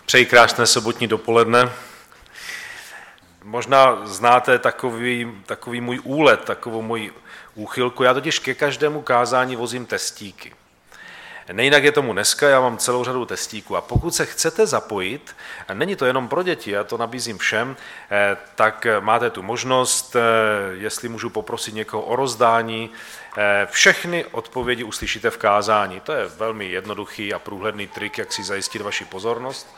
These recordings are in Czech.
Přeji krásné sobotní dopoledne. Možná znáte takový můj úlet, takovou moji úchylku. Já totiž ke každému kázání vozím testíky. Nejinak je tomu dneska, já mám celou řadu testíků. A pokud se chcete zapojit, a není to jenom pro děti, já to nabízím všem, tak máte tu možnost, jestli můžu poprosit někoho o rozdání. Všechny odpovědi uslyšíte v kázání. To je velmi jednoduchý a průhledný trik, jak si zajistit vaši pozornost.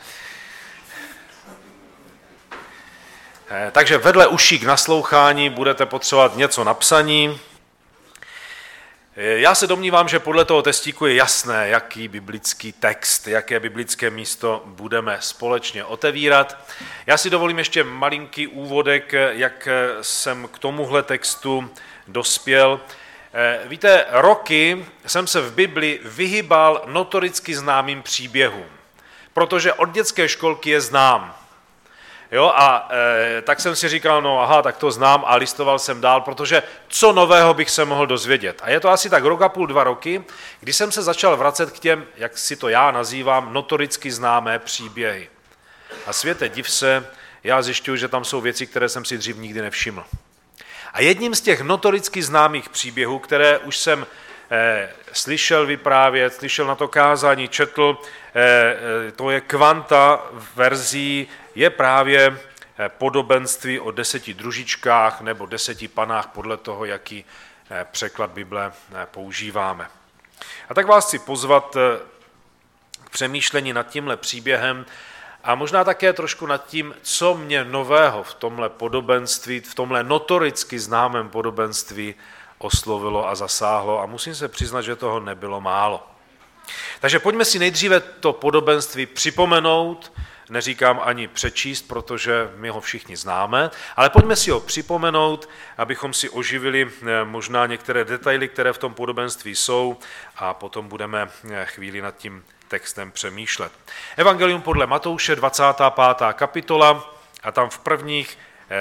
Takže vedle uší k naslouchání budete potřebovat něco na psaní. Já se domnívám, že podle toho testíku je jasné, jaký biblický text, jaké biblické místo budeme společně otevírat. Já si dovolím ještě malinký úvodek, jak jsem k tomuhle textu dospěl. Víte, roky jsem se v Bibli vyhýbal notoricky známým příběhům, protože od dětské školky je znám. Jo, a tak jsem si říkal, no aha, tak to znám a listoval jsem dál, protože co nového bych se mohl dozvědět. A je to asi tak rok a půl, 2 roky, kdy jsem se začal vracet k těm, jak si to já nazývám, notoricky známé příběhy. A světe, div se, já zjišťuju, že tam jsou věci, které jsem si dřív nikdy nevšiml. A jedním z těch notoricky známých příběhů, které už jsem slyšel vyprávět, slyšel na to kázání, četl, to je kvanta verzí, je právě podobenství o 10 družičkách nebo 10 panách podle toho, jaký překlad Bible používáme. A tak vás chci pozvat k přemýšlení nad tímhle příběhem a možná také trošku nad tím, co mě nového v tomhle podobenství, v tomhle notoricky známém podobenství oslovilo a zasáhlo a musím se přiznat, že toho nebylo málo. Takže pojďme si nejdříve to podobenství připomenout, neříkám ani přečíst, protože my ho všichni známe, ale pojďme si ho připomenout, abychom si oživili možná některé detaily, které v tom podobenství jsou a potom budeme chvíli nad tím textem přemýšlet. Evangelium podle Matouše, 25. kapitola a tam v prvních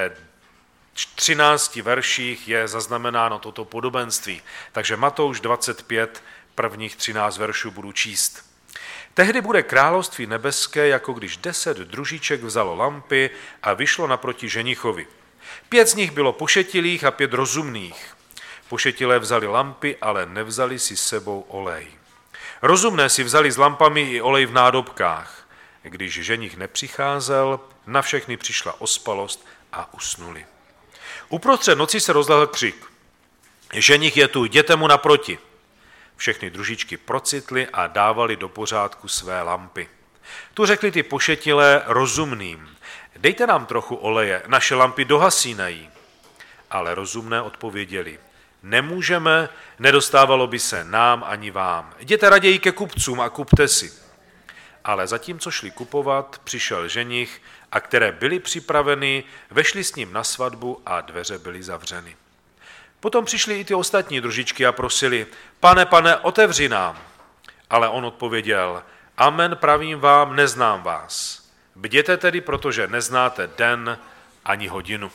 13 verších je zaznamenáno toto podobenství. Takže Matouš 25, prvních 13 veršů budu číst. Tehdy bude království nebeské, jako když 10 družiček vzalo lampy a vyšlo naproti ženichovi. 5 z nich bylo pošetilých a 5 rozumných. Pošetilé vzali lampy, ale nevzali si s sebou olej. Rozumné si vzali s lampami i olej v nádobkách. Když ženich nepřicházel, na všechny přišla ospalost a usnuli. Uprostřed noci se rozlehl křik. Ženich je tu, jděte mu naproti. Všechny družičky procitly a dávali do pořádku své lampy. Tu řekli ty pošetilé rozumným. Dejte nám trochu oleje, naše lampy dohasínají. Ale rozumné odpověděli. Nemůžeme, nedostávalo by se nám ani vám. Jděte raději ke kupcům a kupte si. Ale zatímco šli kupovat, přišel ženich a které byly připraveny, vešli s ním na svatbu a dveře byly zavřeny. Potom přišly i ty ostatní družičky a prosili, pane, otevři nám. Ale on odpověděl, amen, pravím vám, neznám vás. Bděte tedy, protože neznáte den ani hodinu.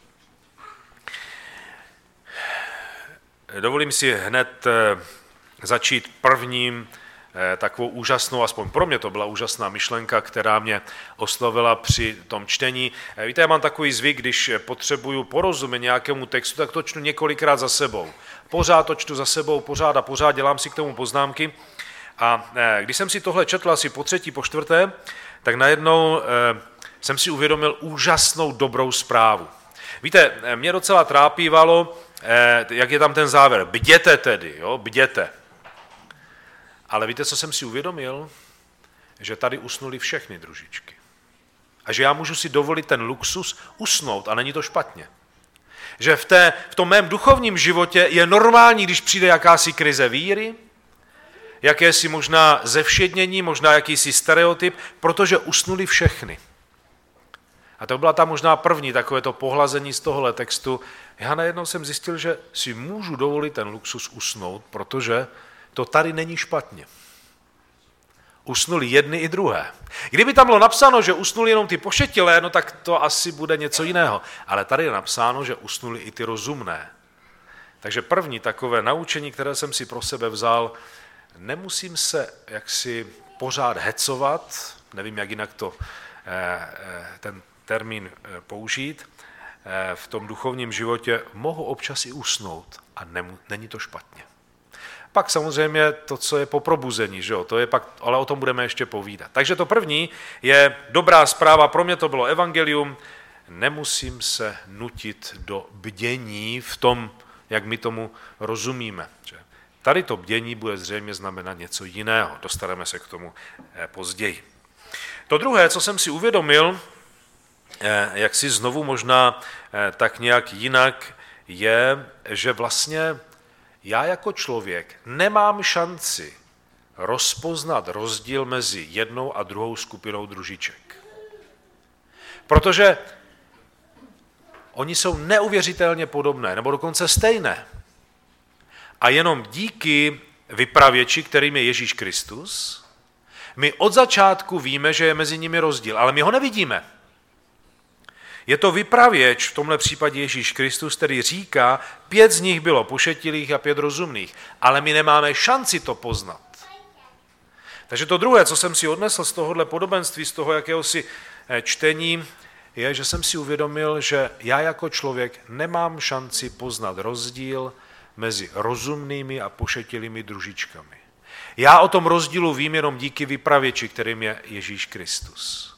Dovolím si hned začít prvním takovou úžasnou, aspoň pro mě to byla úžasná myšlenka, která mě oslovila při tom čtení. Víte, já mám takový zvyk, když potřebuju porozumět nějakému textu, tak to čtu několikrát za sebou. Pořád to čtu za sebou, pořád dělám si k tomu poznámky. A když jsem si tohle četl asi po 3., po 4., tak najednou jsem si uvědomil úžasnou dobrou zprávu. Víte, mě docela trápívalo, jak je tam ten závěr. Bděte tedy, jo, bděte. Ale víte, co jsem si uvědomil? Že tady usnuli všechny družičky. A že já můžu si dovolit ten luxus usnout a není to špatně. Že v tom mém duchovním životě je normální, když přijde jakási krize víry, jakési možná zevšednění, možná jakýsi stereotyp, protože usnuli všechny. A to byla ta možná první takové to pohlazení z tohohle textu. Já najednou jsem zjistil, že si můžu dovolit ten luxus usnout, protože to tady není špatně. Usnuli jedny i druhé. Kdyby tam bylo napsáno, že usnuli jenom ty pošetilé, no tak to asi bude něco jiného. Ale tady je napsáno, že usnuli i ty rozumné. Takže první takové naučení, které jsem si pro sebe vzal, nemusím se jaksi pořád hecovat, nevím, jak jinak ten termín použít, v tom duchovním životě mohu občas i usnout a není to špatně. Pak samozřejmě to, co je po probuzení, že jo? To je pak, ale o tom budeme ještě povídat. Takže to první je dobrá zpráva, pro mě to bylo evangelium, nemusím se nutit do bdění v tom, jak my tomu rozumíme. Že? Tady to bdění bude zřejmě znamenat něco jiného, dostaneme se k tomu později. To druhé, co jsem si uvědomil, jak si znovu možná tak nějak jinak, je, že vlastně já jako člověk nemám šanci rozpoznat rozdíl mezi jednou a druhou skupinou družiček. Protože oni jsou neuvěřitelně podobné, nebo dokonce stejné. A jenom díky vypravěči, kterým je Ježíš Kristus, my od začátku víme, že je mezi nimi rozdíl, ale my ho nevidíme. Je to vypravěč, v tomhle případě Ježíš Kristus, který říká, 5 z nich bylo pošetilých a 5 rozumných, ale my nemáme šanci to poznat. Takže to druhé, co jsem si odnesl z tohohle podobenství, z toho jakéhosi čtení, je, že jsem si uvědomil, že já jako člověk nemám šanci poznat rozdíl mezi rozumnými a pošetilými družičkami. Já o tom rozdílu vím jenom díky vypravěči, kterým je Ježíš Kristus.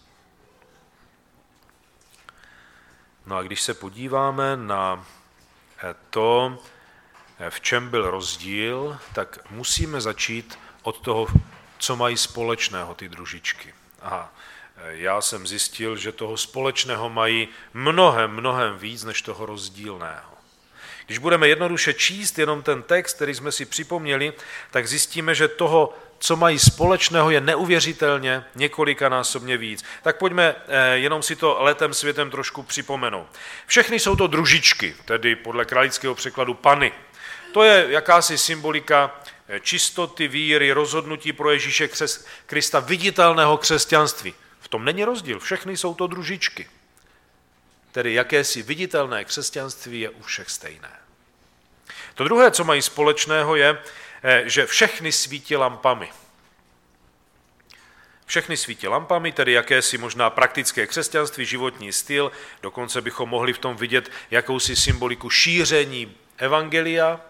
No a když se podíváme na to, v čem byl rozdíl, tak musíme začít od toho, co mají společného ty družičky. Aha, já jsem zjistil, že toho společného mají mnohem víc než toho rozdílného. Když budeme jednoduše číst jenom ten text, který jsme si připomněli, tak zjistíme, že toho, co mají společného, je neuvěřitelně několikanásobně víc. Tak pojďme jenom si to letem světem trošku připomenout. Všechny jsou to družičky, tedy podle kralického překladu pany. To je jakási symbolika čistoty, víry, rozhodnutí pro Ježíše Krista, viditelného křesťanství. V tom není rozdíl, všechny jsou to družičky. Tedy jakési viditelné křesťanství je u všech stejné. To druhé, co mají společného, je, že všechny svítí lampami. Všechny svítí lampami, tedy jakési možná praktické křesťanství, životní styl, dokonce bychom mohli v tom vidět jakousi symboliku šíření evangelia.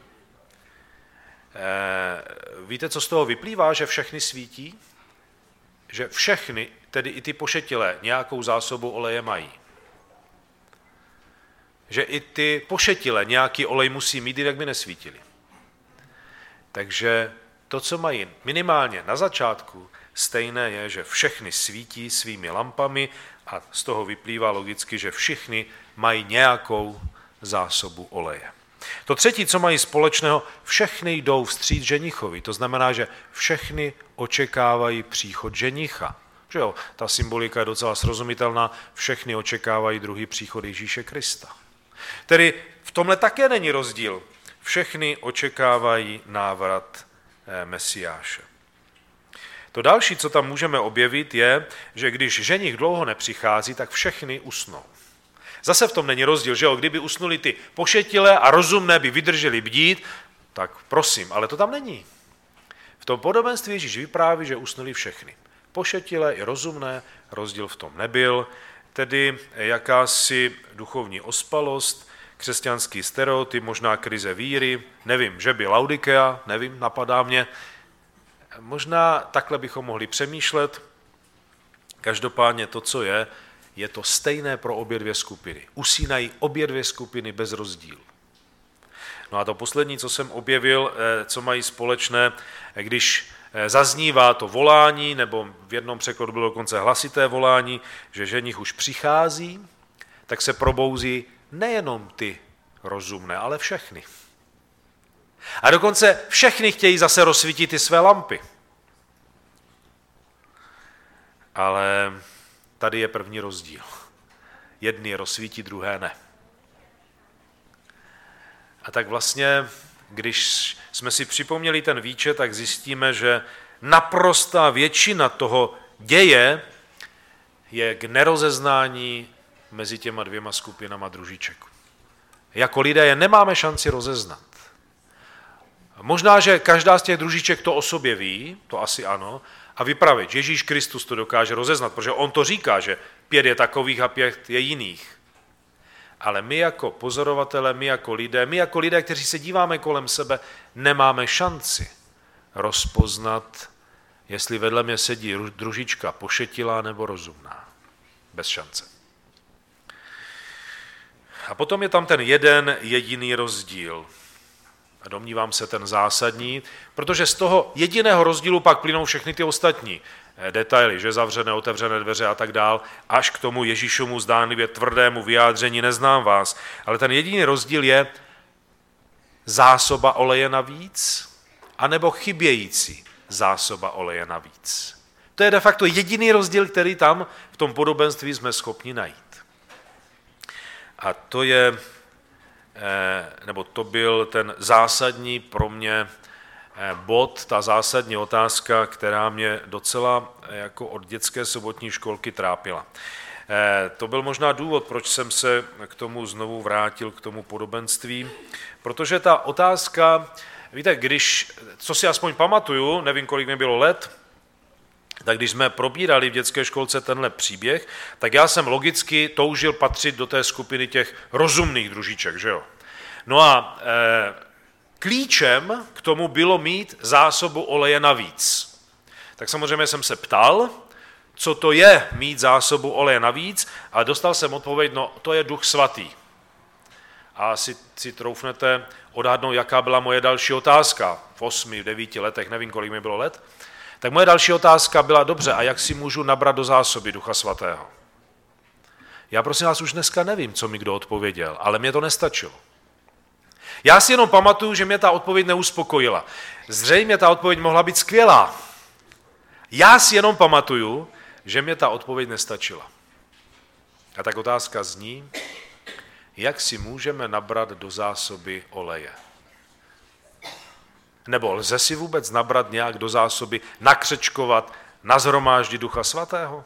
Víte, co z toho vyplývá, že všechny svítí? Že všechny, tedy i ty pošetilé, nějakou zásobu oleje mají. Že i ty pošetilé nějaký olej musí mít, jinak by nesvítili. Takže to, co mají minimálně na začátku, stejné je, že všechny svítí svými lampami a z toho vyplývá logicky, že všichni mají nějakou zásobu oleje. To třetí, co mají společného, všechny jdou vstříc ženichovi. To znamená, že všechny očekávají příchod ženicha. Že jo, ta symbolika je docela srozumitelná, všechny očekávají druhý příchod Ježíše Krista. Tedy v tomhle také není rozdíl. Všechny očekávají návrat Mesiáše. To další, co tam můžeme objevit, je, že když ženich dlouho nepřichází, tak všechny usnou. Zase v tom není rozdíl, že jo? Kdyby usnuli ty pošetilé a rozumné by vydrželi bdít, tak prosím, ale to tam není. V tom podobenství Ježíš vypráví, že usnuli všechny. Pošetilé i rozumné, rozdíl v tom nebyl, tedy jakási duchovní ospalost, křesťanský stereotyp, možná krize víry, nevím, že by Laudikea, nevím, napadá mě. Možná takhle bychom mohli přemýšlet. Každopádně to, co je to stejné pro obě dvě skupiny. Usínají obě dvě skupiny bez rozdílu. No a to poslední, co jsem objevil, co mají společné, když zaznívá to volání, nebo v jednom překladu bylo dokonce hlasité volání, že ženich už přichází, tak se probouzí nejenom ty rozumné, ale všechny. A dokonce všechny chtějí zase rozsvítit ty své lampy. Ale tady je první rozdíl. Jedny rozsvítí, druhé ne. A tak vlastně, když jsme si připomněli ten výčet, tak zjistíme, že naprostá většina toho děje je k nerozeznání mezi těma dvěma skupinama družiček. Jako lidé je nemáme šanci rozeznat. Možná, že každá z těch družiček to o sobě ví, to asi ano, a vypravěč. Ježíš Kristus to dokáže rozeznat, protože on to říká, že 5 je takových a 5 je jiných. Ale my jako pozorovatelé, my jako lidé, kteří se díváme kolem sebe, nemáme šanci rozpoznat, jestli vedle mě sedí družička pošetilá nebo rozumná. Bez šance. A potom je tam ten jeden jediný rozdíl. A domnívám se ten zásadní, protože z toho jediného rozdílu pak plynou všechny ty ostatní detaily, že zavřené, otevřené dveře a tak dál, až k tomu Ježíšovu zdánlivě tvrdému vyjádření neznám vás. Ale ten jediný rozdíl je zásoba oleje navíc, anebo chybějící zásoba oleje navíc. To je de facto jediný rozdíl, který tam v tom podobenství jsme schopni najít. A to je, nebo to byl ten zásadní pro mě bod, ta zásadní otázka, která mě docela jako od dětské sobotní školky trápila. To byl možná důvod, proč jsem se k tomu znovu vrátil, k tomu podobenství, protože ta otázka, víte, co si aspoň pamatuju, nevím, kolik mi bylo let, tak když jsme probírali v dětské školce tenhle příběh, tak já jsem logicky toužil patřit do té skupiny těch rozumných družiček, že jo? No a klíčem k tomu bylo mít zásobu oleje navíc. Tak samozřejmě jsem se ptal, co to je mít zásobu oleje navíc, a dostal jsem odpověď, no to je Duch Svatý. A asi si troufnete odhadnout, jaká byla moje další otázka v 8, 9 letech, nevím, kolik mi bylo let. Tak moje další otázka byla, dobře, a jak si můžu nabrat do zásoby Ducha Svatého? Já prosím vás už dneska nevím, co mi kdo odpověděl, ale mě to nestačilo. Já si jenom pamatuju, že mě ta odpověď neuspokojila. Zřejmě ta odpověď mohla být skvělá. Já si jenom pamatuju, že mě ta odpověď nestačila. A tak otázka zní, jak si můžeme nabrat do zásoby oleje? Nebo lze si vůbec nabrat nějak do zásoby, nakřečkovat, nashromáždit Ducha Svatého?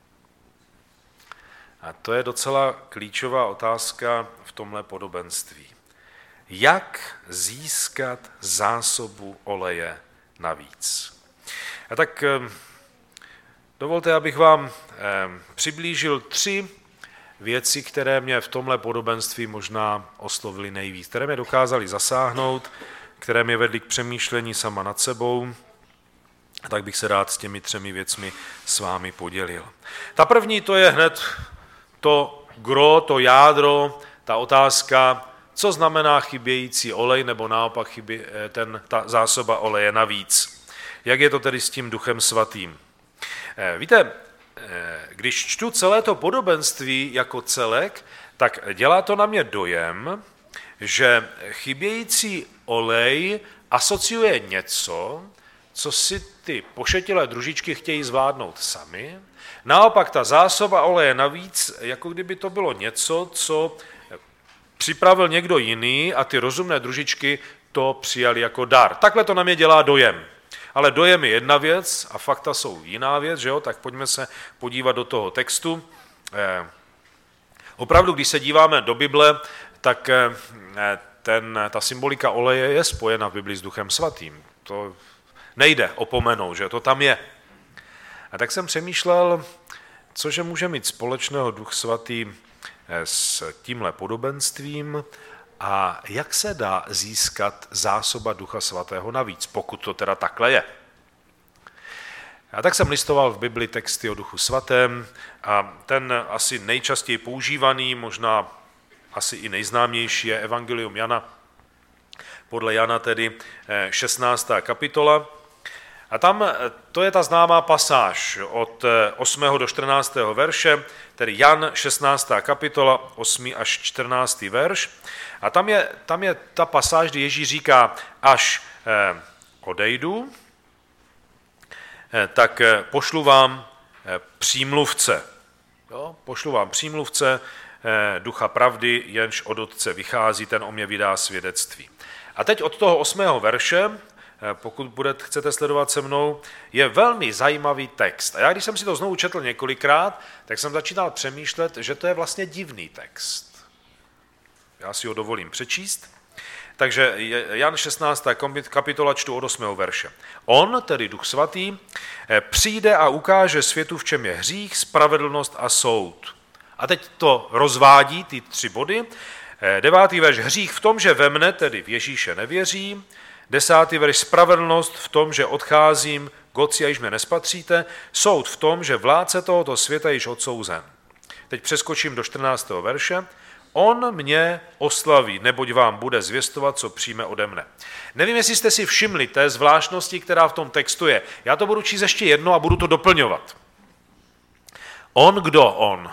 A to je docela klíčová otázka v tomhle podobenství. Jak získat zásobu oleje navíc? A tak dovolte, abych vám přiblížil 3 věci, které mě v tomhle podobenství možná oslovily nejvíc, které mě dokázaly zasáhnout, které mě vedly k přemýšlení sama nad sebou, a tak bych se rád s těmi 3 věcmi s vámi podělil. Ta první, to je hned to gro, to jádro, ta otázka, co znamená chybějící olej, nebo naopak ta zásoba oleje navíc. Jak je to tedy s tím Duchem Svatým? Víte, když čtu celé to podobenství jako celek, tak dělá to na mě dojem, že chybějící olej asociuje něco, co si ty pošetilé družičky chtějí zvládnout sami. Naopak ta zásoba oleje navíc, jako kdyby to bylo něco, co připravil někdo jiný a ty rozumné družičky to přijali jako dar. Takhle to na mě dělá dojem. Ale dojem je jedna věc a fakta jsou jiná věc, že jo? Tak pojďme se podívat do toho textu. Opravdu, když se díváme do Bible, tak ta symbolika oleje je spojena v Bibli s Duchem Svatým. To nejde opomenout, že to tam je. A tak jsem přemýšlel, cože může mít společného Duch Svatý s tímhle podobenstvím a jak se dá získat zásoba Ducha Svatého navíc, pokud to teda takhle je. A tak jsem listoval v Bibli texty o Duchu Svatém a ten asi nejčastěji používaný, možná asi i nejznámější je Evangelium Jana, podle Jana tedy 16. kapitola. A tam to je ta známá pasáž od 8. do 14. verše, tedy Jan 16. kapitola, 8. až 14. verš. A tam je ta pasáž, kdy Ježíš říká, až odejdu, tak pošlu vám přímluvce. Jo? Pošlu vám přímluvce, Ducha pravdy, jenž od Otce vychází, ten o mě vydá svědectví. A teď od toho 8. verše, pokud chcete sledovat se mnou, je velmi zajímavý text. A já, když jsem si to znovu četl několikrát, tak jsem začínal přemýšlet, že to je vlastně divný text. Já si ho dovolím přečíst. Takže Jan 16. kapitola čtu od 8. verše. On, tedy Duch Svatý, přijde a ukáže světu, v čem je hřích, spravedlnost a soud. A teď to rozvádí, ty 3 body. 9. verš, hřích v tom, že ve mne, tedy v Ježíše, nevěří. 10. verš, spravedlnost v tom, že odcházím k Otci a již mě nespatříte. Soud v tom, že vládce tohoto světa je již odsouzen. Teď přeskočím do 14. verše. On mě oslaví, neboť vám bude zvěstovat, co přijme ode mne. Nevím, jestli jste si všimli té zvláštnosti, která v tom textu je. Já to budu číst ještě jedno a budu to doplňovat. On, kdo on?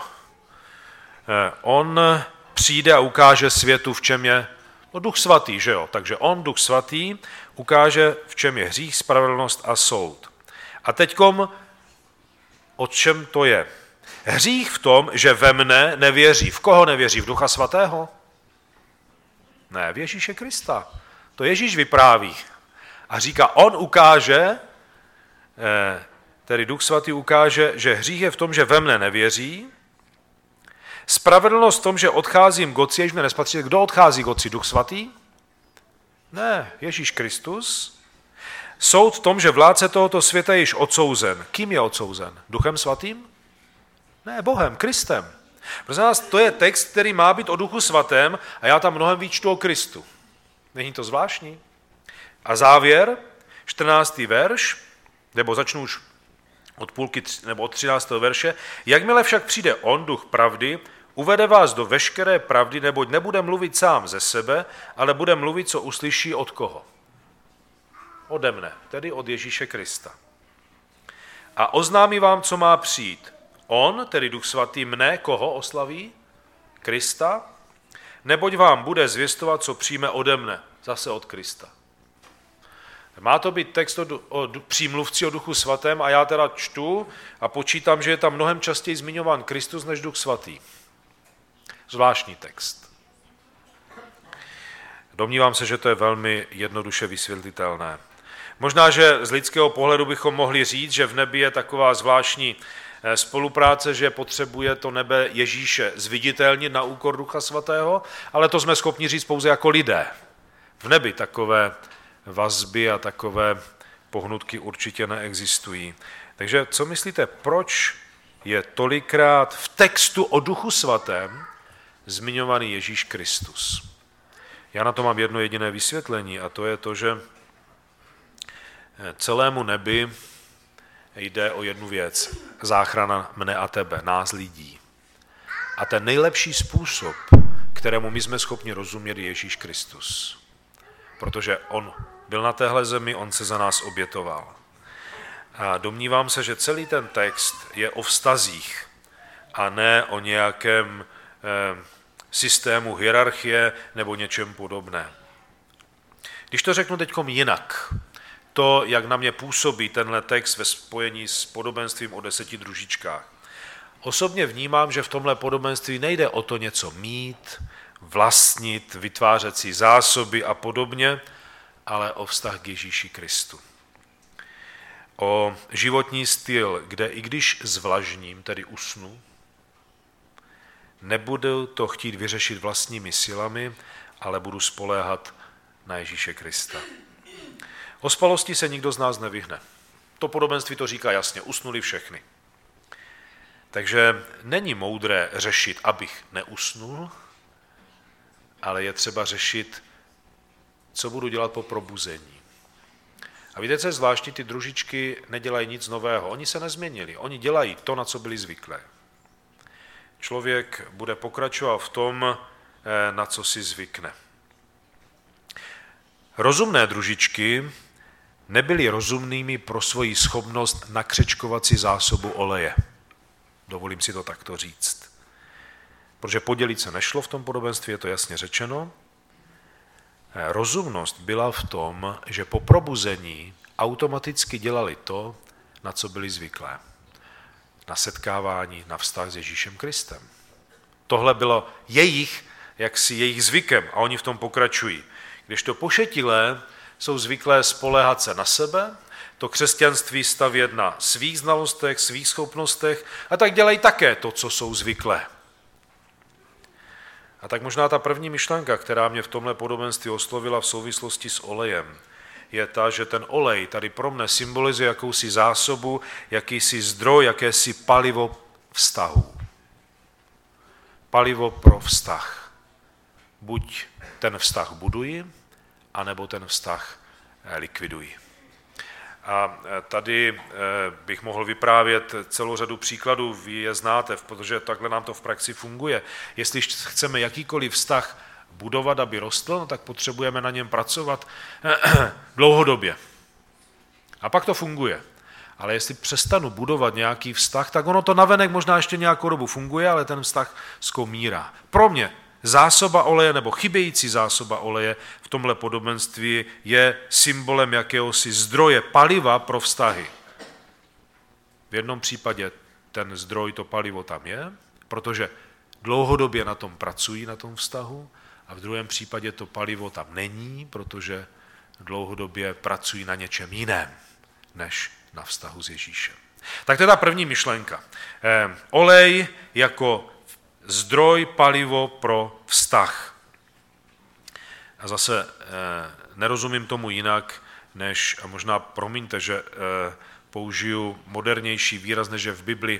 On přijde a ukáže světu, v čem je Duch Svatý, že jo? Takže on, Duch Svatý, ukáže, v čem je hřích, spravedlnost a soud. A teďkom, o čem to je? Hřích v tom, že ve mne nevěří. V koho nevěří? V Ducha Svatého? Ne, v Ježíše Krista. To Ježíš vypráví. A říká, on ukáže, tedy Duch Svatý ukáže, že hřích je v tom, že ve mne nevěří. Spravedlnost v tom, že odcházím k Otci, jež mě nespatří. Kdo odchází k Otci? Duch Svatý? Ne, Ježíš Kristus. Soud v tom, že vládce tohoto světa je již odsouzen. Kým je odsouzen? Duchem Svatým? Ne, Bohem, Kristem. Prosím vás, to je text, který má být o Duchu Svatém a já tam mnohem víc čtu o Kristu. Není to zvláštní? A závěr, 14. verš, nebo začnu už od půlky, nebo od 13. verše. Jakmile však přijde on, Duch pravdy, uvede vás do veškeré pravdy, neboť nebude mluvit sám ze sebe, ale bude mluvit, co uslyší od koho? Ode mne, tedy od Ježíše Krista. A oznámí vám, co má přijít. On, tedy Duch Svatý, mne, koho oslaví? Krista, neboť vám bude zvěstovat, co přijme ode mne, zase od Krista. Má to být text o přímluvci o Duchu Svatém a já teda čtu a počítám, že je tam mnohem častěji zmiňován Kristus než Duch Svatý. Zvláštní text. Domnívám se, že to je velmi jednoduše vysvětlitelné. Možná, že z lidského pohledu bychom mohli říct, že v nebi je taková zvláštní spolupráce, že potřebuje to nebe Ježíše zviditelnit na úkor Ducha Svatého, ale to jsme schopni říct pouze jako lidé. V nebi takové vazby a takové pohnutky určitě neexistují. Takže co myslíte, proč je tolikrát v textu o Duchu Svatém zmiňovaný Ježíš Kristus? Já na to mám jedno jediné vysvětlení a to je to, že celému nebi jde o jednu věc. Záchrana mne a tebe, nás lidí. A ten nejlepší způsob, kterému my jsme schopni rozumět, je Ježíš Kristus. Protože on byl na téhle zemi, on se za nás obětoval. A domnívám se, že celý ten text je o vztazích a ne o nějakém systému hierarchie nebo něčem podobné. Když to řeknu teďkom jinak, to, jak na mě působí tenhle text ve spojení s podobenstvím o 10 družičkách. Osobně vnímám, že v tomhle podobenství nejde o to něco mít, vlastnit, vytvářet si zásoby a podobně, ale o vztah k Ježíši Kristu. O životní styl, kde i když zvlažním, tedy usnu, nebudu to chtít vyřešit vlastními silami, ale budu spoléhat na Ježíše Krista. Ospalosti se nikdo z nás nevyhne. To podobenství to říká jasně, usnuli všechny. Takže není moudré řešit, abych neusnul, ale je třeba řešit, co budu dělat po probuzení. A víte, co je zvláštní, ty družičky nedělají nic nového, oni se nezměnili, oni dělají to, na co byli zvyklé. Člověk bude pokračovat v tom, na co si zvykne. Rozumné družičky nebyly rozumnými pro svoji schopnost nakřečkovat si zásobu oleje. Dovolím si to takto říct. Protože podělit se nešlo v tom podobenství, je to jasně řečeno. Rozumnost byla v tom, že po probuzení automaticky dělali to, na co byli zvyklé. Na setkávání, na vztah s Ježíšem Kristem. Tohle bylo jejich zvykem a oni v tom pokračují. Kdežto pošetilé jsou zvyklé spoléhat se na sebe, to křesťanství stavět na svých znalostech, svých schopnostech a tak dělají také to, co jsou zvyklé. A tak možná ta první myšlenka, která mě v tomhle podobenství oslovila v souvislosti s olejem, je ta, že ten olej tady pro mne symbolizuje jakousi zásobu, jakýsi zdroj, jakési palivo vztahu. Palivo pro vztah. Buď ten vztah buduji, anebo ten vztah likviduji. A tady bych mohl vyprávět celou řadu příkladů, vy je znáte, protože takhle nám to v praxi funguje. Jestli chceme jakýkoliv vztah budovat, aby rostl, no tak potřebujeme na něm pracovat dlouhodobě. A pak to funguje. Ale jestli přestanu budovat nějaký vztah, tak ono to navenek možná ještě nějakou dobu funguje, ale ten vztah skomírá. Pro mě zásoba oleje nebo chybějící zásoba oleje v tomhle podobenství je symbolem jakéhosi zdroje paliva pro vztahy. V jednom případě ten zdroj, to palivo tam je, protože dlouhodobě na tom pracují, na tom vztahu, a v druhém případě to palivo tam není, protože dlouhodobě pracují na něčem jiném, než na vztahu s Ježíšem. Tak to je ta první myšlenka. Olej jako zdroj, palivo pro vztah. A zase nerozumím tomu jinak, než, a možná promiňte, že použiju modernější výraz, než je v Bibli,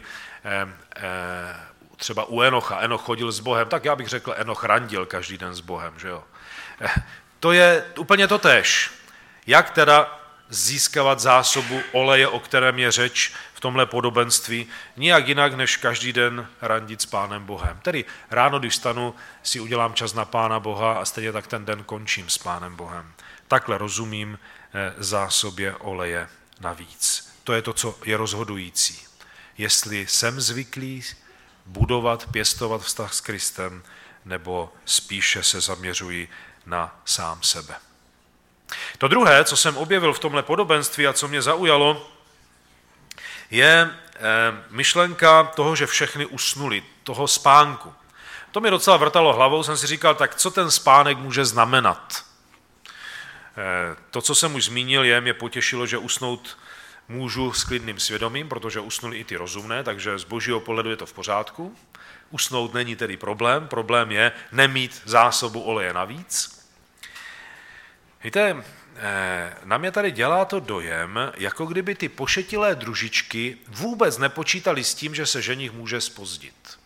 třeba u Enocha. Enoch chodil s Bohem, tak já bych řekl, Enoch randil každý den s Bohem, že jo. To je úplně totéž. Jak teda získávat zásobu oleje, o kterém je řeč v tomhle podobenství, nijak jinak, než každý den randit s Pánem Bohem. Tedy ráno, když vstanu, si udělám čas na Pána Boha a stejně tak ten den končím s Pánem Bohem. Takhle rozumím zásobě oleje navíc. To je to, co je rozhodující. Jestli jsem zvyklý budovat, pěstovat vztah s Kristem, nebo spíše se zaměřuji na sám sebe. To druhé, co jsem objevil v tomhle podobenství a co mě zaujalo, je myšlenka toho, že všechny usnuli, toho spánku. To mi docela vrtalo hlavou, jsem si říkal, tak co ten spánek může znamenat? To, co jsem už zmínil, mě potěšilo, že usnout můžu s klidným svědomím, protože usnuli i ty rozumné, takže z božího pohledu je to v pořádku. Usnout není tedy problém je nemít zásobu oleje navíc. Víte, na mě tady dělá to dojem, jako kdyby ty pošetilé družičky vůbec nepočítali s tím, že se ženich může zpozdit.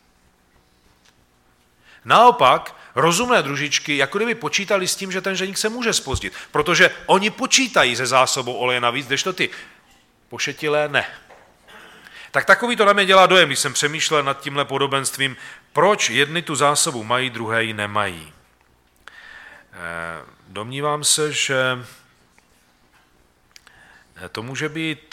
Naopak, rozumné družičky jako kdyby počítali s tím, že ten ženich se může zpozdit, protože oni počítají se zásobou oleje navíc, kdežto ty pošetilé ne. Tak takový to na mě dělá dojem, když jsem přemýšlel nad tímhle podobenstvím, proč jedni tu zásobu mají, druhé ji nemají. Domnívám se, že to může být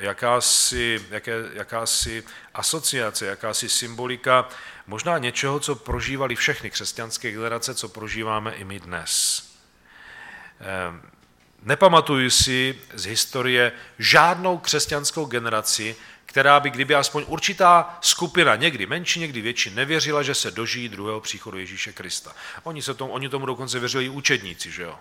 jakási asociace, jakási symbolika možná něčeho, co prožívali všechny křesťanské generace, co prožíváme i my dnes. Nepamatuju si z historie žádnou křesťanskou generaci, která by, kdyby aspoň určitá skupina, někdy menší, někdy větší, nevěřila, že se dožijí druhého příchodu Ježíše Krista. Oni tomu dokonce věřili i učedníci, že jo?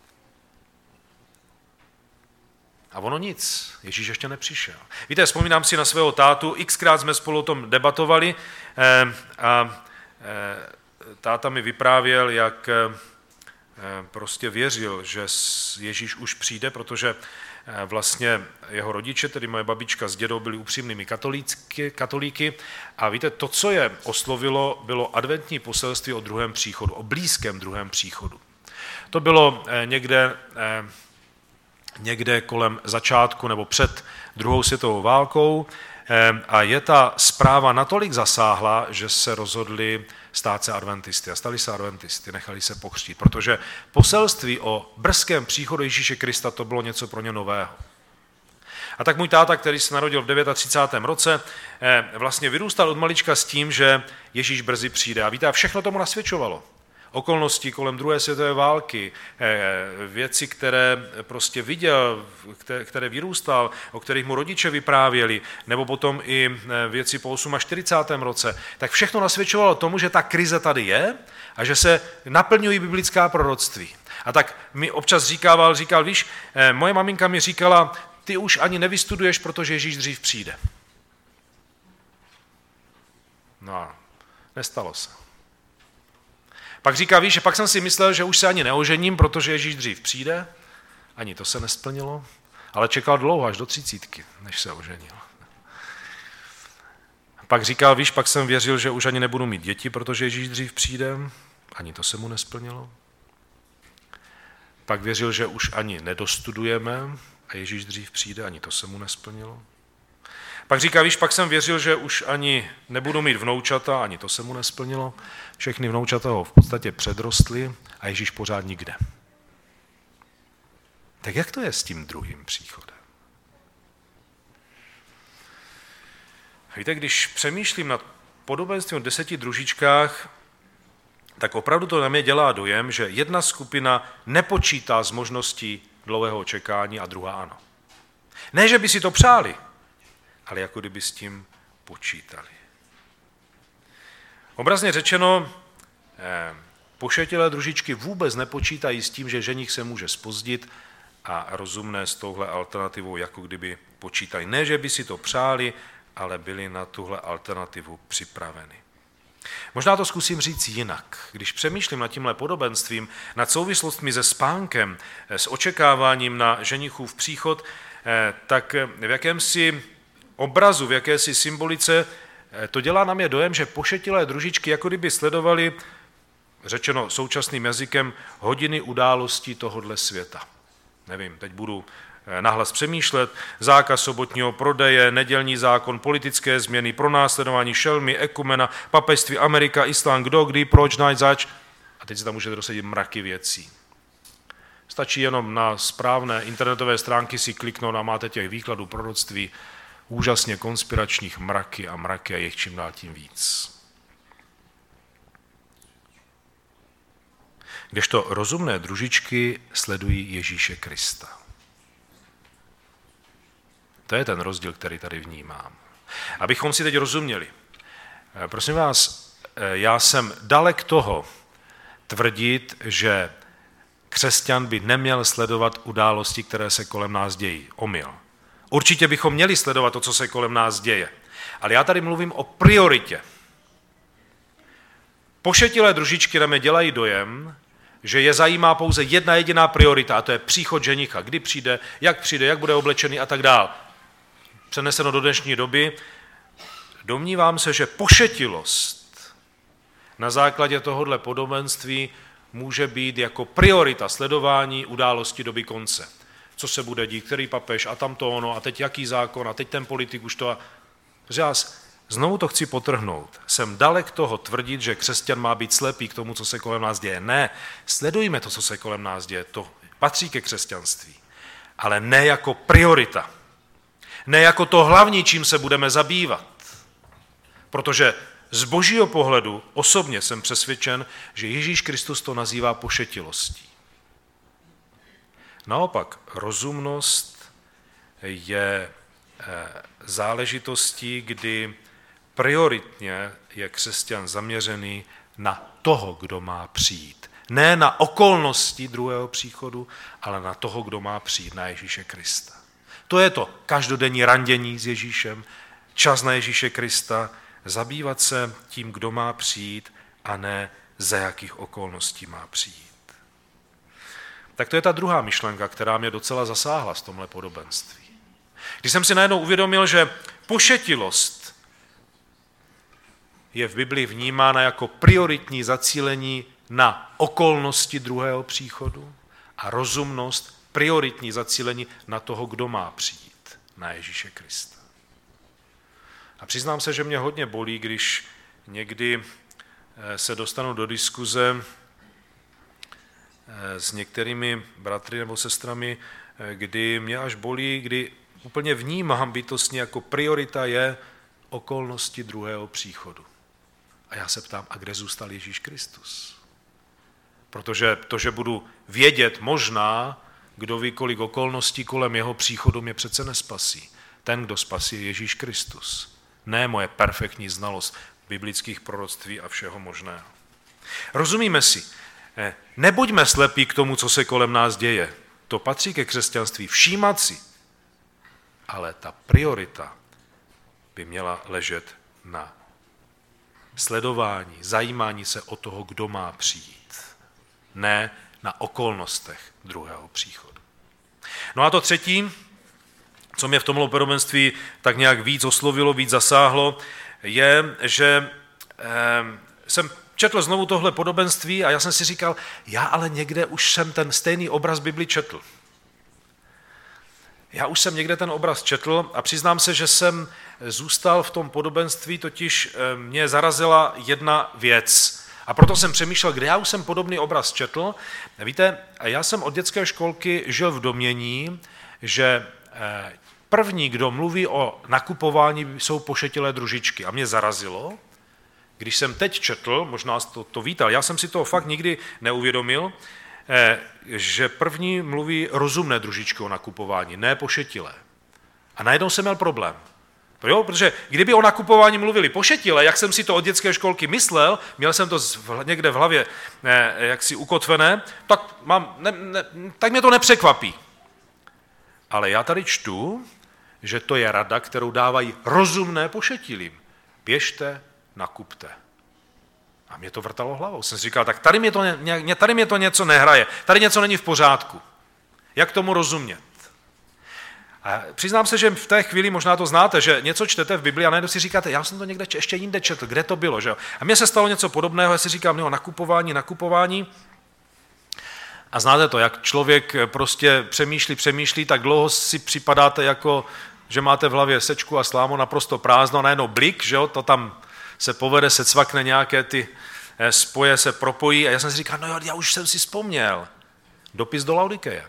A ono nic, Ježíš ještě nepřišel. Víte, vzpomínám si na svého tátu, xkrát jsme spolu o tom debatovali a táta mi vyprávěl, jak prostě věřil, že Ježíš už přijde, protože vlastně jeho rodiče, tedy moje babička s dědou, byli upřímnými katolíky a víte, to, co je oslovilo, bylo adventní poselství o druhém příchodu, o blízkém druhém příchodu. To bylo někde kolem začátku nebo před druhou světovou válkou a je ta zpráva natolik zasáhla, že se rozhodli stát se adventisty a stali se adventisty, nechali se pokřtít, protože poselství o brzkém příchodu Ježíše Krista to bylo něco pro ně nového. A tak můj táta, který se narodil v 39. roce, vlastně vyrůstal od malička s tím, že Ježíš brzy přijde. A víte, a všechno tomu nasvědčovalo. Okolnosti kolem druhé světové války, věci, které prostě viděl, které vyrůstal, o kterých mu rodiče vyprávěli, nebo potom i věci po 48. roce, tak všechno nasvědčovalo tomu, že ta krize tady je a že se naplňují biblická proroctví. A tak mi občas říkal, víš, moje maminka mi říkala, ty už ani nevystuduješ, protože Ježíš dřív přijde. No a nestalo se. Pak říká, víš, že pak jsem si myslel, že už se ani neožením, protože Ježíš dřív přijde. Ani to se nesplnilo, ale čekal dlouho, až do 30, než se oženil. Pak říkal, víš, pak jsem věřil, že už ani nebudu mít děti, protože Ježíš dřív přijde. Ani to se mu nesplnilo. Pak věřil, že už ani nedostudujeme a Ježíš dřív přijde, ani to se mu nesplnilo. Pak říká, víš, pak jsem věřil, že už ani nebudu mít vnoučata, ani to se mu nesplnilo. Všechny vnoučata ho v podstatě předrostly a Ježíš pořád nikde. Tak jak to je s tím druhým příchodem? Víte, když přemýšlím nad podobenstvím o 10 družičkách, tak opravdu to na mě dělá dojem, že jedna skupina nepočítá s možností dlouhého čekání a druhá ano. Ne, že by si to přáli, ale jako kdyby s tím počítali. Obrazně řečeno, pošetilé družičky vůbec nepočítají s tím, že ženich se může zpozdit a rozumné s touhle alternativou jako kdyby počítají. Ne, že by si to přáli, ale byli na tuhle alternativu připraveni. Možná to zkusím říct jinak. Když přemýšlím nad tímhle podobenstvím, nad souvislostmi se spánkem, s očekáváním na ženichův příchod, tak v jakémsi obrazu, v jakési symbolice to dělá na mě dojem, že pošetilé družičky jako kdyby sledovali, řečeno současným jazykem, hodiny událostí tohodle světa. Nevím, teď budu nahlas přemýšlet, zákaz sobotního prodeje, nedělní zákon, politické změny, pronásledování šelmy, ekumena, papežství, Amerika, islám, kdo, kdy, proč, nač, zač. A teď se tam můžete dosadit mraky věcí. Stačí jenom na správné internetové stránky si kliknout a máte těch výkladů proroctví úžasně konspiračních mraky a jejich čím dál tím víc. Kdežto rozumné družičky sledují Ježíše Krista. To je ten rozdíl, který tady vnímám. Abychom si teď rozuměli. Prosím vás, já jsem dalek toho tvrdit, že křesťan by neměl sledovat události, které se kolem nás dějí. Omyl. Určitě bychom měli sledovat to, co se kolem nás děje. Ale já tady mluvím o prioritě. Pošetilé družičky na mě dělají dojem, že je zajímá pouze jedna jediná priorita, a to je příchod ženicha. Kdy přijde, jak bude oblečený a tak dál. Přeneseno do dnešní doby, domnívám se, že pošetilost na základě tohohle podobenství může být jako priorita sledování události doby konce. Co se bude dít, který papež a tamto ono, a teď jaký zákon, a teď ten politik už to. Znovu to chci podtrhnout. Jsem dalek toho tvrdit, že křesťan má být slepý k tomu, co se kolem nás děje. Ne, sledujme to, co se kolem nás děje. To patří ke křesťanství. Ale ne jako priorita. Ne jako to hlavní, čím se budeme zabývat. Protože z božího pohledu osobně jsem přesvědčen, že Ježíš Kristus to nazývá pošetilostí. Naopak, rozumnost je záležitostí, kdy prioritně je křesťan zaměřený na toho, kdo má přijít. Ne na okolnosti druhého příchodu, ale na toho, kdo má přijít, na Ježíše Krista. To je to každodenní randění s Ježíšem, čas na Ježíše Krista, zabývat se tím, kdo má přijít a ne za jakých okolností má přijít. Tak to je ta druhá myšlenka, která mě docela zasáhla z tomhle podobenství. Když jsem si najednou uvědomil, že pošetilost je v Biblii vnímána jako prioritní zacílení na okolnosti druhého příchodu a rozumnost prioritní zacílení na toho, kdo má přijít, na Ježíše Krista. A přiznám se, že mě hodně bolí, když někdy se dostanu do diskuze s některými bratry nebo sestrami, kdy mě až bolí, kdy úplně vnímám bytostně jako priorita je okolnosti druhého příchodu. A já se ptám, a kde zůstal Ježíš Kristus? Protože to, že budu vědět možná, kdo ví, kolik okolností kolem jeho příchodu mě přece nespasí. Ten, kdo spasí, je Ježíš Kristus. Ne moje perfektní znalost biblických proroctví a všeho možného. Rozumíme si, nebuďme slepí k tomu, co se kolem nás děje. To patří ke křesťanství, všímat si. Ale ta priorita by měla ležet na sledování, zajímání se o toho, kdo má přijít. Ne na okolnostech druhého příchodu. No a to třetí, co mě v tomhle podobenství tak nějak víc oslovilo, víc zasáhlo, je, že jsem četl znovu tohle podobenství a já jsem si říkal, já ale někde už jsem ten stejný obraz Bibli četl. Já už jsem někde ten obraz četl a přiznám se, že jsem zůstal v tom podobenství, totiž mě zarazila jedna věc. A proto jsem přemýšlel, kde já už jsem podobný obraz četl. Víte, já jsem od dětské školky žil v domnění, že první, kdo mluví o nakupování, jsou pošetilé družičky. A mě zarazilo, když jsem teď četl, možná to vítal, já jsem si toho fakt nikdy neuvědomil, že první mluví rozumné družičky o nakupování, ne pošetilé. A najednou jsem měl problém. Jo, protože kdyby o nakupování mluvili pošetilé, jak jsem si to od dětské školky myslel, měl jsem to někde v hlavě jaksi ukotvené, tak mě to nepřekvapí. Ale já tady čtu, že to je rada, kterou dávají rozumné pošetilým. Běžte, nakupte. A mě to vrtalo hlavou. Jsem si říkal, tak tady mě to něco nehraje, tady něco není v pořádku. Jak tomu rozumět? A přiznám se, že v té chvíli možná to znáte, že něco čtete v Bibli a najednou si říkáte, já jsem to někde ještě jinde četl, kde to bylo, že jo? A mně se stalo něco podobného, já si říkám, jo, nakupování. A znáte to, jak člověk prostě přemýšlí, tak dlouho si připadáte jako, že máte v hlavě sečku a slámu naprosto prázdno, najednou blik, že jo, to tam se povede, se cvakne nějaké ty spoje, se propojí a já jsem si říkal, no jo, já už jsem si vzpomněl. Dopis do Laodikeje.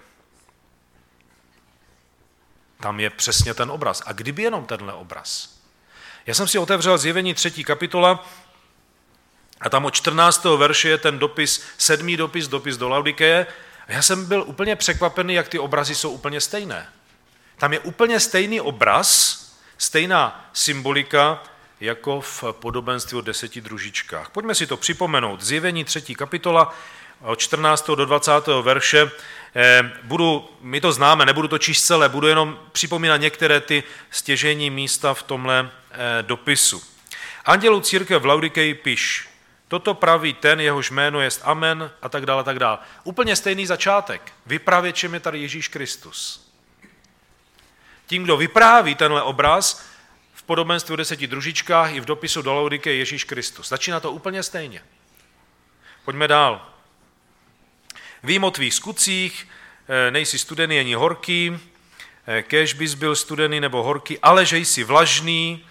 Tam je přesně ten obraz. A kdyby jenom tenhle obraz? Já jsem si otevřel Zjevení 3. kapitola a tam od 14. verše je ten dopis, 7. dopis do Laodikeje. A já jsem byl úplně překvapený, jak ty obrazy jsou úplně stejné. Tam je úplně stejný obraz, stejná symbolika, jako v podobenství o 10 družičkách. Pojďme si to připomenout. Zjevení 3. kapitola od 14. do 20. verše. My to známe, nebudu to číst celé, budu jenom připomínat některé ty stěžejní místa v tomhle dopisu. Andělu církve v Laodikeji piš, toto praví ten, jehož jméno jest Amen a tak dále, tak dále. Úplně stejný začátek. Vypravěčem je tady Ježíš Kristus. Tím, kdo vypráví tenhle obraz, v podobenství o 10 družičkách i v dopisu do Laodikeje Ježíš Kristus. Začíná to úplně stejně. Pojďme dál. Vím o tvých skutcích, nejsi studený ani horký, kéž bys byl studený nebo horký, ale že jsi vlažný.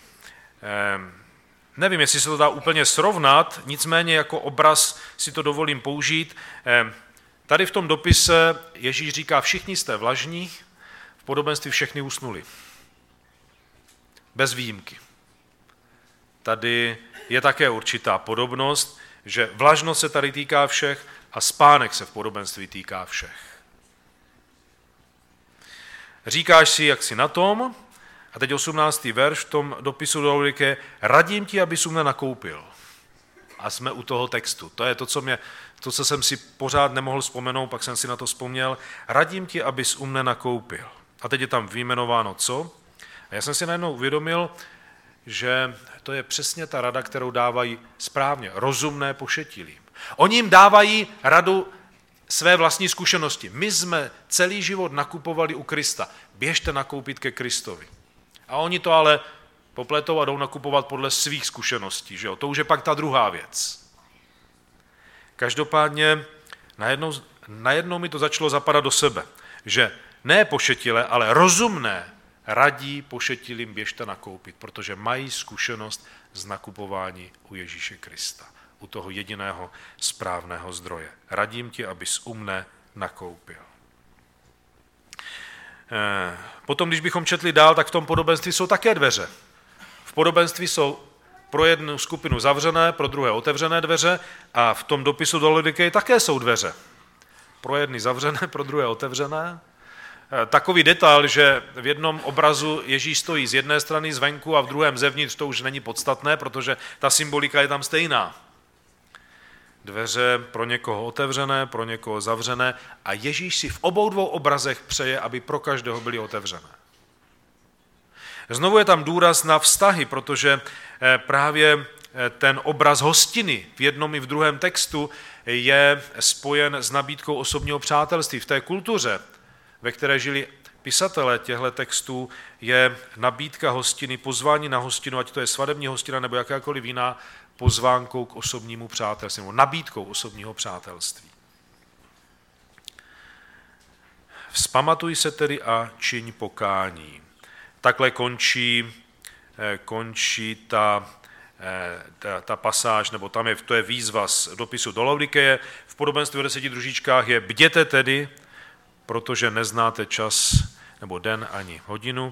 Nevím, jestli se to dá úplně srovnat, nicméně jako obraz si to dovolím použít. Tady v tom dopise Ježíš říká, všichni jste vlažní, v podobenství všechny usnuli. Bez výjimky. Tady je také určitá podobnost, že vlažnost se tady týká všech a spánek se v podobenství týká všech. Říkáš si, jak jsi na tom, a teď 18. verš v tom dopisu do Laodikeje, radím ti, abys u mne nakoupil. A jsme u toho textu. To je to, co jsem si pořád nemohl vzpomenout, pak jsem si na to vzpomněl. Radím ti, abys u mne nakoupil. A teď je tam vyjmenováno co? A já jsem si najednou uvědomil, že to je přesně ta rada, kterou dávají správně, rozumné pošetilým. Oni jim dávají radu své vlastní zkušenosti. My jsme celý život nakupovali u Krista. Běžte nakoupit ke Kristovi. A oni to ale popletou a jdou nakupovat podle svých zkušeností. Že jo? To už je pak ta druhá věc. Každopádně najednou mi to začalo zapadat do sebe, že ne pošetilé, ale rozumné radí pošetilým běžte nakoupit, protože mají zkušenost z nakupování u Ježíše Krista, u toho jediného správného zdroje. Radím ti, abys u mne nakoupil. Potom, když bychom četli dál, tak v tom podobenství jsou také dveře. V podobenství jsou pro jednu skupinu zavřené, pro druhé otevřené dveře a v tom dopisu do Laodikeje také jsou dveře. Pro jedny zavřené, pro druhé otevřené. Takový detail, že v jednom obrazu Ježíš stojí z jedné strany zvenku a v druhém zevnitř, to už není podstatné, protože ta symbolika je tam stejná. Dveře pro někoho otevřené, pro někoho zavřené a Ježíš si v obou dvou obrazech přeje, aby pro každého byly otevřené. Znovu je tam důraz na vztahy, protože právě ten obraz hostiny v jednom i v druhém textu je spojen s nabídkou osobního přátelství. V té kultuře, ve které žili pisatelé těchto textů, je nabídka hostiny, pozvání na hostinu, ať to je svatební hostina nebo jakákoliv jiná, pozvánkou k osobnímu přátelství, nebo nabídkou osobního přátelství. Vzpamatuj se tedy a čiň pokání. Takhle končí ta pasáž, nebo tam to je výzva z dopisu do Laodikeje. V podobenství o 10 družičkách je: bděte tedy, protože neznáte čas nebo den ani hodinu.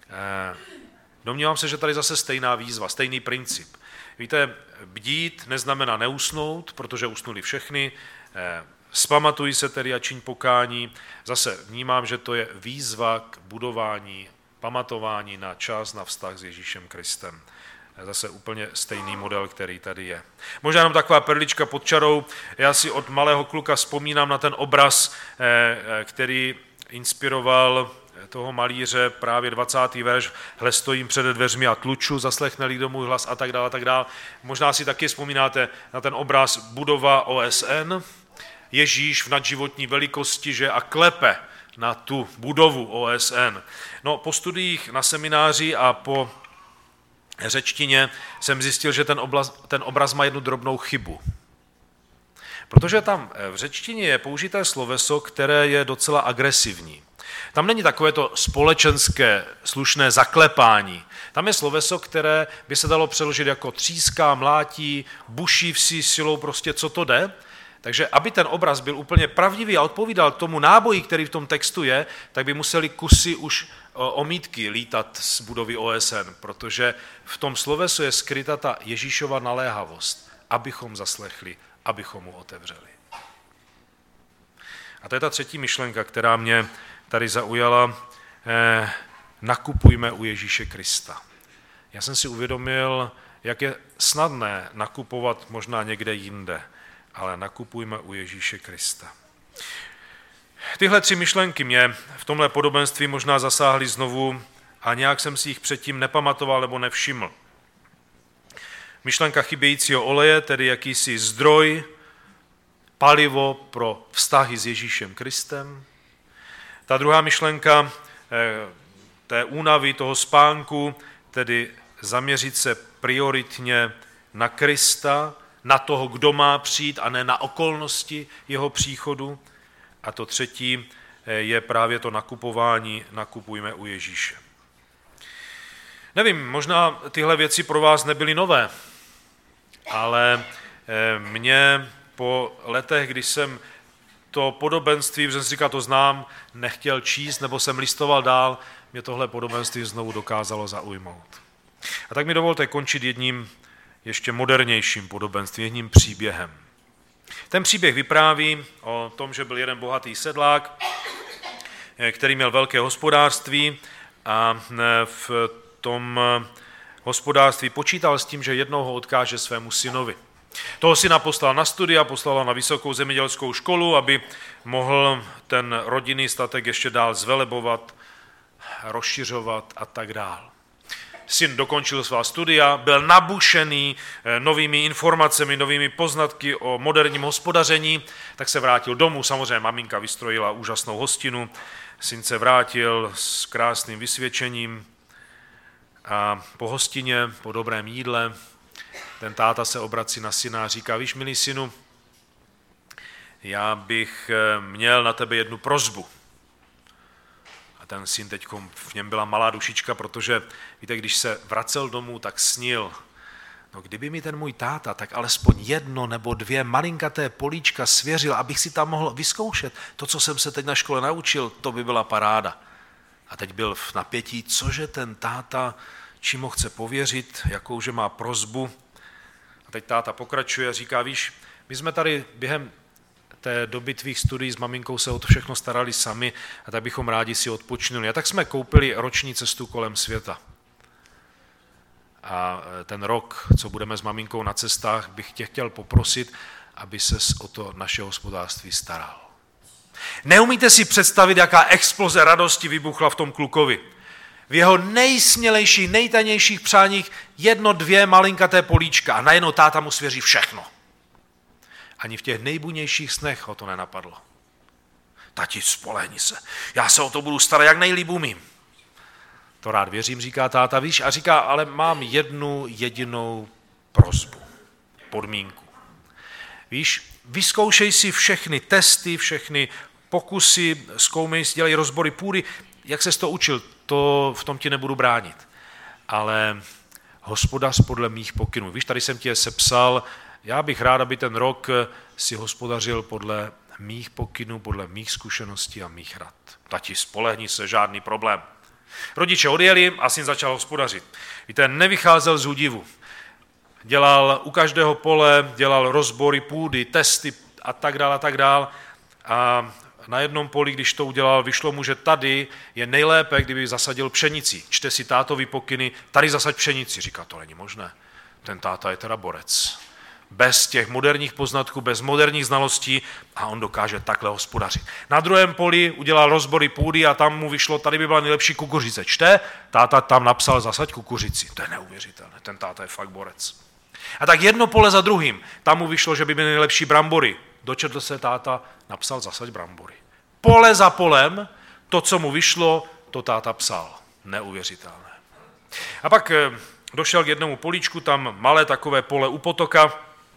Domnívám se, že tady zase stejná výzva, stejný princip. Víte, bdít neznamená neusnout, protože usnuli všechny. Vzpamatuj se tedy a čiň pokání. Zase vnímám, že to je výzva k budování, pamatování na čas, na vztah s Ježíšem Kristem. Zase úplně stejný model, který tady je. Možná jenom taková perlička pod čarou. Já si od malého kluka vzpomínám na ten obraz, který inspiroval toho malíře, právě 20. verš: hle, stojím před dveřmi a tluču, zaslechne-li kdo můj hlas a tak dále, a tak dále. Možná si taky vzpomínáte na ten obraz budova OSN, Ježíš v nadživotní velikosti, že a klepe na tu budovu OSN. No, po studiích na semináři a po řečtině jsem zjistil, že ten obraz má jednu drobnou chybu. Protože tam v řečtině je použité sloveso, které je docela agresivní. Tam není takové to společenské slušné zaklepání. Tam je sloveso, které by se dalo přeložit jako tříská, mlátí, buší vsi silou, prostě co to jde. Takže aby ten obraz byl úplně pravdivý a odpovídal tomu náboji, který v tom textu je, tak by museli kusy už omítky lítat z budovy OSN, protože v tom slovesu je skryta ta Ježíšova naléhavost, abychom zaslechli, abychom mu otevřeli. A to je ta třetí myšlenka, která mě tady zaujala. Nakupujme u Ježíše Krista. Já jsem si uvědomil, jak je snadné nakupovat možná někde jinde, ale nakupujme u Ježíše Krista. Tyhle tři myšlenky mě v tomhle podobenství možná zasáhly znovu a nějak jsem si jich předtím nepamatoval nebo nevšiml. Myšlenka chybějícího oleje, tedy jakýsi zdroj, palivo pro vztahy s Ježíšem Kristem. Ta druhá myšlenka té únavy, toho spánku, tedy zaměřit se prioritně na Krista, na toho, kdo má přijít, a ne na okolnosti jeho příchodu. A to třetí je právě to nakupování, nakupujme u Ježíše. Nevím, možná tyhle věci pro vás nebyly nové, ale mě po letech, když jsem to podobenství, protože jsem říkal, to znám, nechtěl číst, nebo jsem listoval dál, mě tohle podobenství znovu dokázalo zaujmout. A tak mi dovolte končit jedním ještě modernějším podobenstvím, jedním příběhem. Ten příběh vypráví o tom, že byl jeden bohatý sedlák, který měl velké hospodářství a v tom hospodářství počítal s tím, že jednoho ho odkáže svému synovi. Toho syna poslal na studia, poslal ho na vysokou zemědělskou školu, aby mohl ten rodinný statek ještě dál zvelebovat, rozšiřovat a tak dál. Syn dokončil svá studia, byl nabušený novými informacemi, novými poznatky o moderním hospodaření, tak se vrátil domů. Samozřejmě maminka vystrojila úžasnou hostinu, syn se vrátil s krásným vysvědčením a po hostině, po dobrém jídle, ten táta se obrací na syna a říká: víš, milý synu, já bych měl na tebe jednu prosbu. A ten syn teď, v něm byla malá dušička, protože víte, když se vracel domů, tak snil. No kdyby mi ten můj táta tak alespoň 1 nebo 2 malinkaté políčka svěřil, abych si tam mohl vyzkoušet to, co jsem se teď na škole naučil, to by byla paráda. A teď byl v napětí, cože ten táta, čím ho chce pověřit, jakouže má prosbu. A teď táta pokračuje a říká: víš, my jsme tady během té doby tvých studií s maminkou se o to všechno starali sami a tak bychom rádi si odpočinuli. A tak jsme koupili roční cestu kolem světa. A ten rok, co budeme s maminkou na cestách, bych tě chtěl poprosit, aby ses o to naše hospodářství staral. Neumíte si představit, jaká exploze radosti vybuchla v tom klukovi. v jeho nejsmělejších, nejtajnějších přáních 1, 2 malinkaté políčka a najednou táta mu svěří všechno. Ani v těch nejbunějších snech ho to nenapadlo. Tati, spolehni se, já se o to budu starat, jak nejlíp umím. To rád věřím, říká táta, víš, a říká, ale mám jednu jedinou prosbu, podmínku. Víš, vyzkoušej si všechny testy, všechny pokusy, zkoumej si, dělej rozbory půdy, jak ses to učil, to v tom ti nebudu bránit. Ale hospodař podle mých pokynů. Víš, tady jsem ti je sepsal, já bych rád, aby ten rok si hospodařil podle mých pokynů, podle mých zkušeností a mých rad. Tati, spolehni se, žádný problém. Rodiče odjeli a syn začal hospodařit. Víte, nevycházel z údivu. Dělal u každého pole, dělal rozbory půdy, testy a tak dál. A na jednom poli, když to udělal, vyšlo mu, že tady je nejlépe, kdyby zasadil pšenici. Čte si tátovi pokyny, tady zasaď pšenici. Říká, to není možné. Ten táta je teda borec. Bez těch moderních poznatků, bez moderních znalostí a on dokáže takhle hospodařit. Na druhém poli udělal rozbory půdy a tam mu vyšlo, tady by byla nejlepší kukuřice. Čte, táta tam napsal zasaď kukuřici. To je neuvěřitelné, ten táta je fakt borec. A tak jedno pole za druhým, tam mu vyšlo, že by byly nejlepší brambory. Dočetl se táta, napsal zasaď brambory. Pole za polem, to, co mu vyšlo, to táta psal. Neuvěřitelné. A pak došel k jednomu políčku, tam malé takové pole u potoka,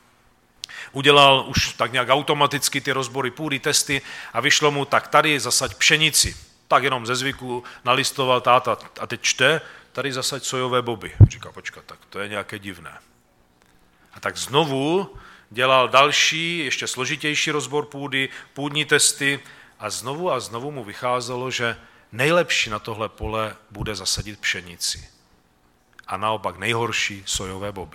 udělal už tak nějak automaticky ty rozbory půdy, testy a vyšlo mu, tak tady zasaď pšenici. Tak jenom ze zvyku nalistoval táta a teď čte, tady zasaď sojové boby. Říká, počkat, tak to je nějaké divné. A tak znovu dělal další, ještě složitější rozbor půdy, půdní testy a znovu mu vycházelo, že nejlepší na tohle pole bude zasadit pšenici. A naopak nejhorší sojové boby.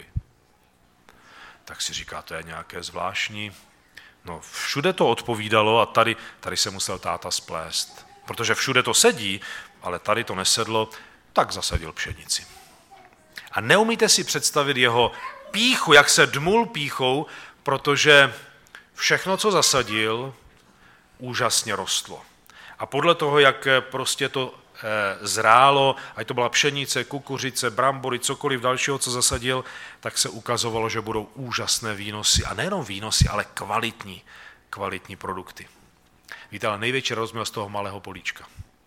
Tak si říká, to je nějaké zvláštní. No všude to odpovídalo a tady se musel táta splést. Protože všude to sedí, ale tady to nesedlo, tak zasadil pšenici. A neumíte si představit jeho pýchu, jak se dmul pýchou, protože všechno, co zasadil, úžasně rostlo. A podle toho, jak prostě to zrálo, ať to byla pšenice, kukuřice, brambory, cokoliv dalšího, co zasadil, tak se ukazovalo, že budou úžasné výnosy. A nejenom výnosy, ale kvalitní produkty. Víte, ale největší rozměr z toho malého políčka.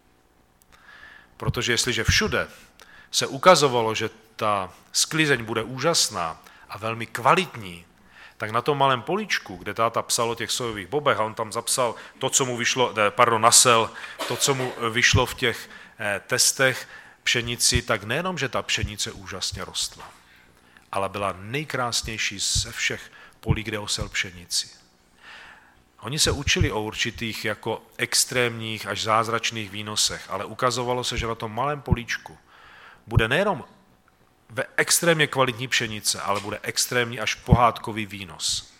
Protože jestliže všude se ukazovalo, že ta sklizeň bude úžasná a velmi kvalitní, tak na tom malém políčku, kde táta psal o těch sojových bobech a on tam zapsal to, co mu vyšlo, nasel, to, co mu vyšlo v těch testech pšenici, tak nejenom, že ta pšenice úžasně rostla, ale byla nejkrásnější ze všech polí, kde osel pšenici. Oni se učili o určitých jako extrémních až zázračných výnosech, ale ukazovalo se, že na tom malém políčku bude nejenom ve extrémně kvalitní pšenice, ale bude extrémní až pohádkový výnos.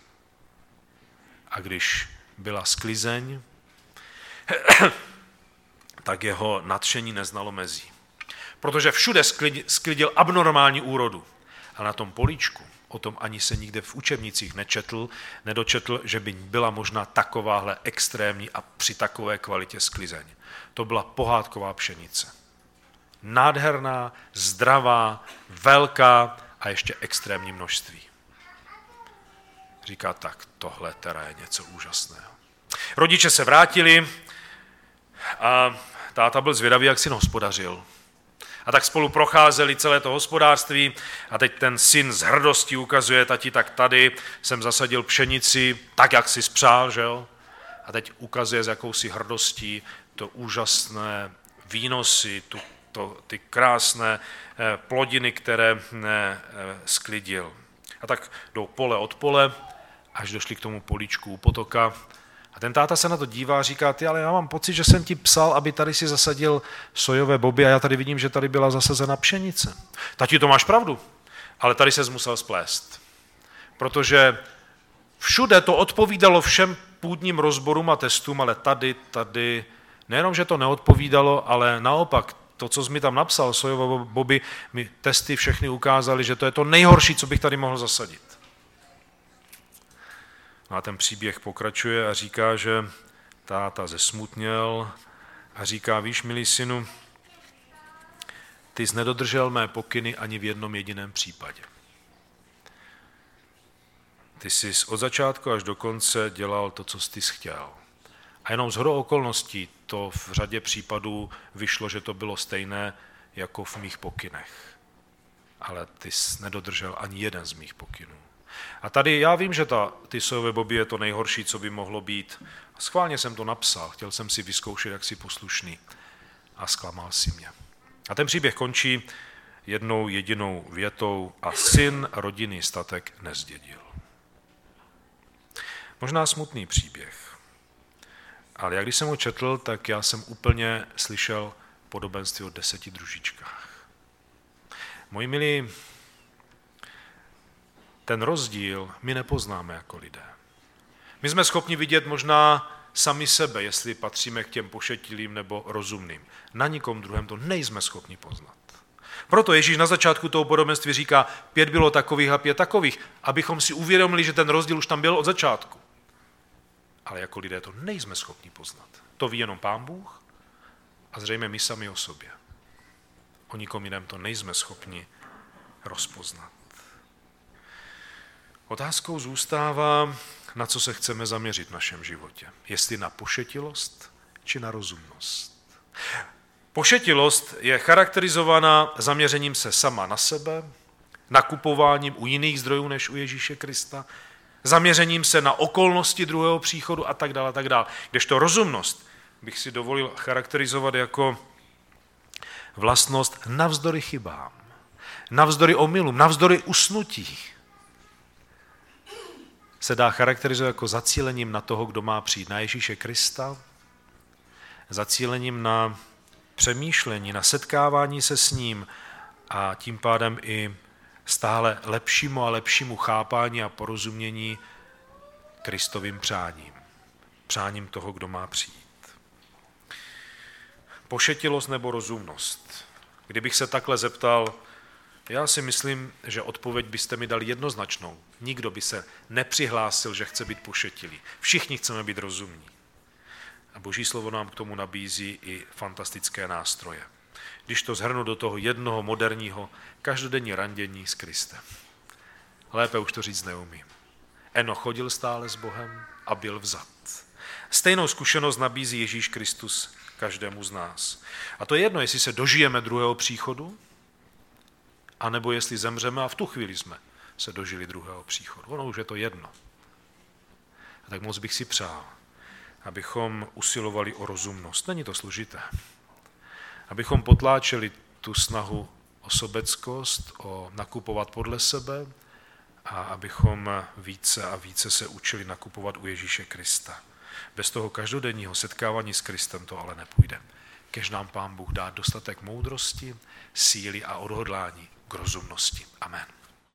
A když byla sklizeň, tak jeho nadšení neznalo mezí. Protože všude sklidil abnormální úrodu. A na tom políčku, o tom ani se nikde v učebnicích nedočetl, že by byla možná takováhle extrémní a při takové kvalitě sklizeň. To byla pohádková pšenice. Nádherná, zdravá, velká a ještě extrémní množství. Říká, tak tohle teda je něco úžasného. Rodiče se vrátili a táta byl zvědavý, jak syn hospodařil. A tak spolu procházeli celé to hospodářství a teď ten syn z hrdostí ukazuje, tati, tak tady jsem zasadil pšenici tak, jak si spřál, že jo? A teď ukazuje s jakousi hrdostí to úžasné výnosy, ty krásné plodiny, které sklidil. A tak jdou pole od pole, až došli k tomu políčku u potoka. A ten táta se na to dívá a říká, ty, ale já mám pocit, že jsem ti psal, aby tady si zasadil sojové boby a já tady vidím, že tady byla zasazena pšenice. Tati, to máš pravdu, ale tady ses musel splést. Protože všude to odpovídalo všem půdním rozborům a testům, ale tady, nejenom, že to neodpovídalo, ale naopak, to, co jsi mi tam napsal, sojové boby, mi testy všechny ukázaly, že to je to nejhorší, co bych tady mohl zasadit. No a ten příběh pokračuje a říká, že táta zesmutněl a říká, víš, milý synu, ty jsi nedodržel mé pokyny ani v jednom jediném případě. Ty jsi od začátku až do konce dělal to, co jsi chtěl. A jenom shodou okolností to v řadě případů vyšlo, že to bylo stejné jako v mých pokynech. Ale ty jsi nedodržel ani jeden z mých pokynů. A tady já vím, že ty sojové boby je to nejhorší, co by mohlo být. Schválně jsem to napsal, chtěl jsem si vyzkoušet, jak jsi poslušný. A zklamal si mě. A ten příběh končí jednou jedinou větou: a syn rodinný statek nezdědil. Možná smutný příběh, ale jak když jsem ho četl, tak já jsem úplně slyšel podobenství o 10 družičkách. Moji milí, ten rozdíl my nepoznáme jako lidé. My jsme schopni vidět možná sami sebe, jestli patříme k těm pošetilým nebo rozumným. Na nikom druhém to nejsme schopni poznat. Proto Ježíš na začátku toho podobenství říká, 5 bylo takových a 5 takových, abychom si uvědomili, že ten rozdíl už tam byl od začátku. Ale jako lidé to nejsme schopni poznat. To ví jenom Pán Bůh a zřejmě my sami o sobě. O nikom jiném to nejsme schopni rozpoznat. Otázkou zůstává, na co se chceme zaměřit v našem životě. Jestli na pošetilost, či na rozumnost. Pošetilost je charakterizovaná zaměřením se sama na sebe, nakupováním u jiných zdrojů než u Ježíše Krista, zaměřením se na okolnosti druhého příchodu a tak dále, a tak dále. Kdežto rozumnost bych si dovolil charakterizovat jako vlastnost navzdory chybám, navzdory omylům, navzdory usnutí. Se dá charakterizovat jako zacílením na toho, kdo má přijít, na Ježíše Krista, zacílením na přemýšlení, na setkávání se s ním a tím pádem i stále lepšímu a lepšímu chápání a porozumění Kristovým přáním. Přáním toho, kdo má přijít. Pošetilost nebo rozumnost? Kdybych se takhle zeptal, já si myslím, že odpověď byste mi dali jednoznačnou. Nikdo by se nepřihlásil, že chce být pošetilý. Všichni chceme být rozumní. A Boží slovo nám k tomu nabízí i fantastické nástroje. Když to shrnu do toho jednoho moderního každodenní randění s Kristem. Lépe už to říct neumím. Enoch chodil stále s Bohem a byl vzat. Stejnou zkušenost nabízí Ježíš Kristus každému z nás. A to je jedno, jestli se dožijeme druhého příchodu, anebo jestli zemřeme a v tu chvíli jsme se dožili druhého příchodu. Ono už je to jedno. A tak moc bych si přál, abychom usilovali o rozumnost. Není to složité. Abychom potláčeli tu snahu o sobeckost, o nakupovat podle sebe a abychom více a více se učili nakupovat u Ježíše Krista. Bez toho každodenního setkávání s Kristem to ale nepůjde. Kež nám Pán Bůh dá dostatek moudrosti, síly a odhodlání k rozumnosti. Amen.